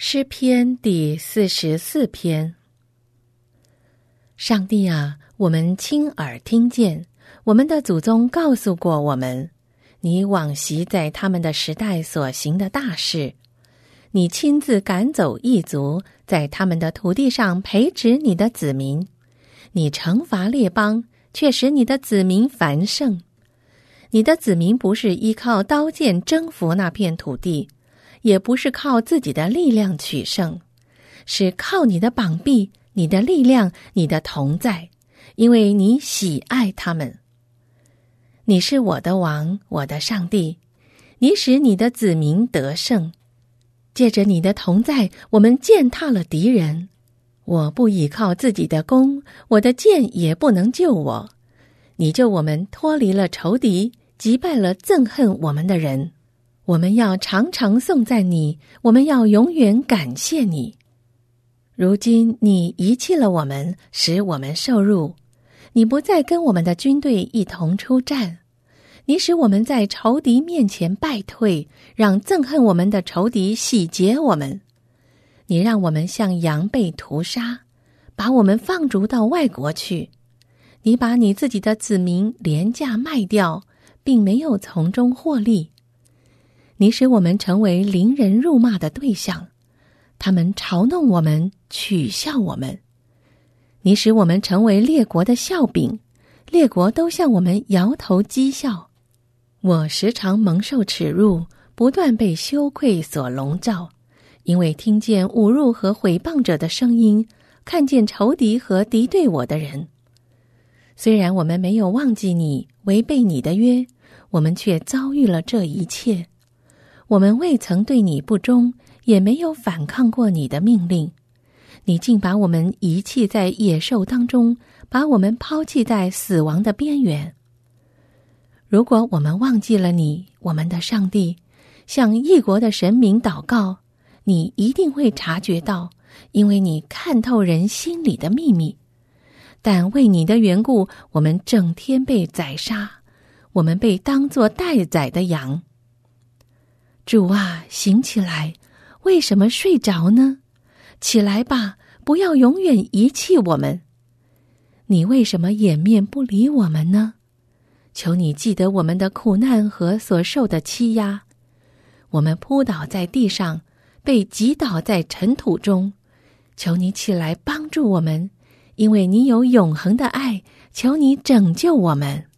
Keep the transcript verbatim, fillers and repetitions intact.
诗篇第四十四篇。上帝啊，我们亲耳听见，我们的祖宗告诉过我们，你往昔在他们的时代所行的大事。你亲自赶走异族，在他们的土地上培植你的子民。你惩罚列邦，却使你的子民繁盛。你的子民不是依靠刀剑征服那片土地，也不是靠自己的力量取胜，是靠你的膀臂，你的力量，你的同在，因为你喜爱他们。你是我的王，我的上帝，你使你的子民得胜。借着你的同在，我们践踏了敌人。我不倚靠自己的弓，我的箭也不能救我。你救我们脱离了仇敌，击败了憎恨我们的人。我们要常常颂赞你，我们要永远感谢你。如今你遗弃了我们，使我们受辱。你不再跟我们的军队一同出战。你使我们在仇敌面前败退，让憎恨我们的仇敌洗劫我们。你让我们像羊被屠杀，把我们放逐到外国去。你把你自己的子民廉价卖掉，并没有从中获利。你使我们成为邻人辱骂的对象，他们嘲弄我们，取笑我们。你使我们成为列国的笑柄，列国都向我们摇头讥笑。我时常蒙受耻辱，不断被羞愧所笼罩，因为听见侮辱和毁谤者的声音，看见仇敌和敌对我的人。虽然我们没有忘记你，违背你的约，我们却遭遇了这一切。我们未曾对你不忠，也没有反抗过你的命令。你竟把我们遗弃在野兽当中，把我们抛弃在死亡的边缘。如果我们忘记了你，我们的上帝，向异国的神明祷告，你一定会察觉到，因为你看透人心里的秘密。但为你的缘故，我们整天被宰杀，我们被当作待宰的羊。主啊，醒起来，为什么睡着呢？起来吧，不要永远遗弃我们。你为什么掩面不理我们呢？求你记得我们的苦难和所受的欺压。我们扑倒在地上，被击倒在尘土中。求你起来帮助我们，因为你有永恒的爱，求你拯救我们。